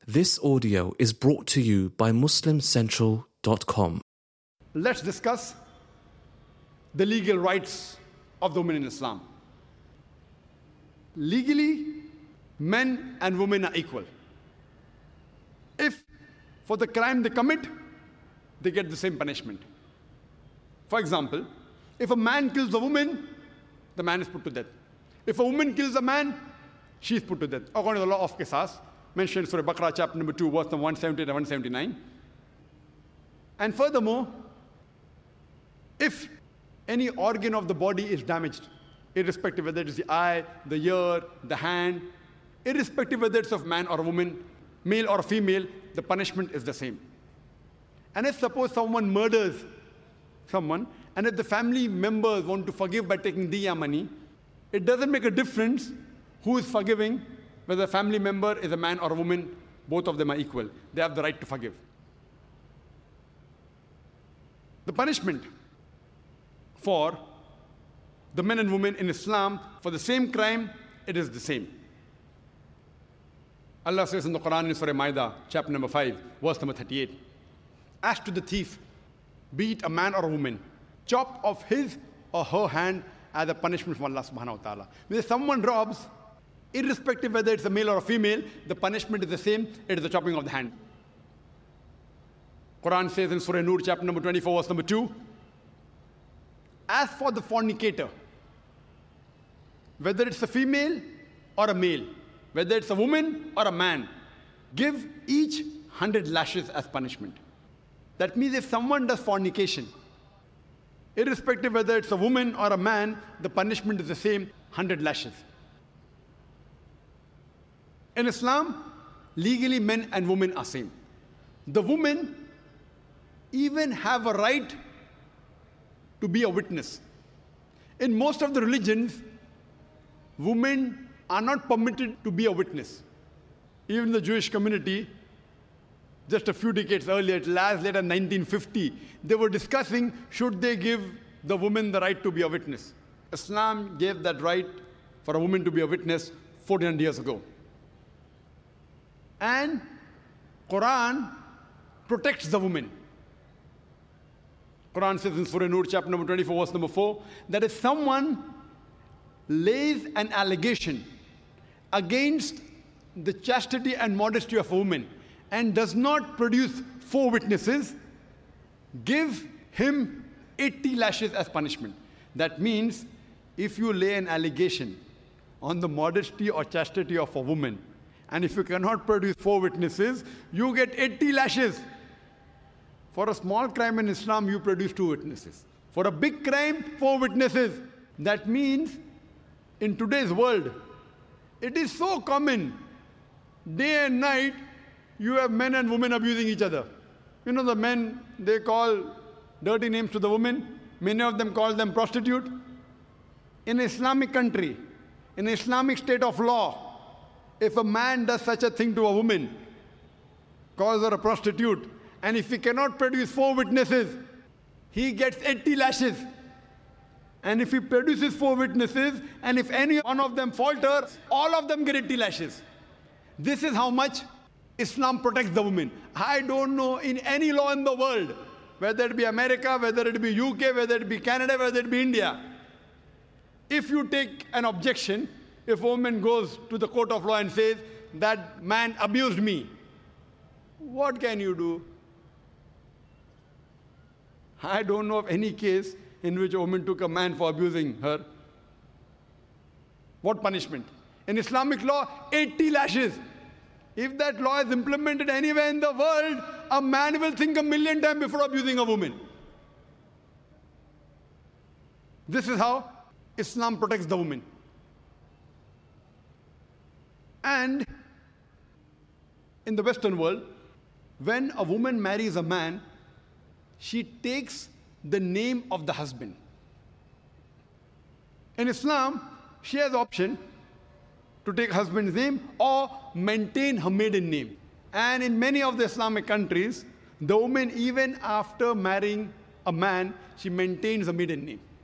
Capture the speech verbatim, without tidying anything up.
This audio is brought to you by Muslim Central dot com. Let's discuss the legal rights of the women in Islam. Legally, men and women are equal. If for the crime they commit, they get the same punishment. For example, if a man kills a woman, the man is put to death. If a woman kills a man, she is put to death, according to the law of Qisas, mentioned in Surah Baqarah, chapter number two, verse number one seventy and one seventy-nine. And furthermore, if any organ of the body is damaged, irrespective whether it is the eye, the ear, the hand, irrespective whether it's of man or a woman, male or female, the punishment is the same. And if suppose someone murders someone, and if the family members want to forgive by taking diya money, it doesn't make a difference who is forgiving, whether a family member is a man or a woman, both of them are equal. They have the right to forgive. The punishment for the men and women in Islam for the same crime, it is the same. Allah says in the Quran in Surah Ma'idah, chapter number five, verse number thirty-eight, as to the thief, be it a man or a woman, chop off his or her hand as a punishment from Allah subhanahu wa ta'ala. When someone robs, irrespective whether it's a male or a female, the punishment is the same, it is the chopping of the hand. Quran says in Surah Nur, chapter number twenty-four, verse number two, as for the fornicator, whether it's a female or a male, whether it's a woman or a man, give each hundred lashes as punishment. That means if someone does fornication, irrespective whether it's a woman or a man, the punishment is the same, hundred lashes. In Islam, legally men and women are same. The women even have a right to be a witness. In most of the religions, women are not permitted to be a witness. Even the Jewish community, just a few decades earlier, last later nineteen fifty, they were discussing should they give the woman the right to be a witness. Islam gave that right for a woman to be a witness fourteen hundred years ago. And Quran protects the woman. Quran says in Surah Nur, chapter number twenty-four, verse number four, that if someone lays an allegation against the chastity and modesty of a woman and does not produce four witnesses, give him eighty lashes as punishment. That means if you lay an allegation on the modesty or chastity of a woman, and if you cannot produce four witnesses, you get eighty lashes. For a small crime in Islam, you produce two witnesses. For a big crime, four witnesses. That means in today's world, it is so common, day and night, you have men and women abusing each other. You know, the men, they call dirty names to the women. Many of them call them prostitute. In an Islamic country, in an Islamic state of law, if a man does such a thing to a woman, calls her a prostitute, and if he cannot produce four witnesses, he gets eighty lashes. And if he produces four witnesses, and if any one of them falter, all of them get eighty lashes. This is how much Islam protects the woman. I don't know in any law in the world, whether it be America, whether it be U K, whether it be Canada, whether it be India, if you take an objection, if a woman goes to the court of law and says, that man abused me, what can you do? I don't know of any case in which a woman took a man for abusing her. What punishment? In Islamic law, eighty lashes. If that law is implemented anywhere in the world, a man will think a million times before abusing a woman. This is how Islam protects the woman. And in the Western world, when a woman marries a man, she takes the name of the husband. In Islam, she has the option to take husband's name or maintain her maiden name. And in many of the Islamic countries, the woman, even after marrying a man, she maintains a maiden name.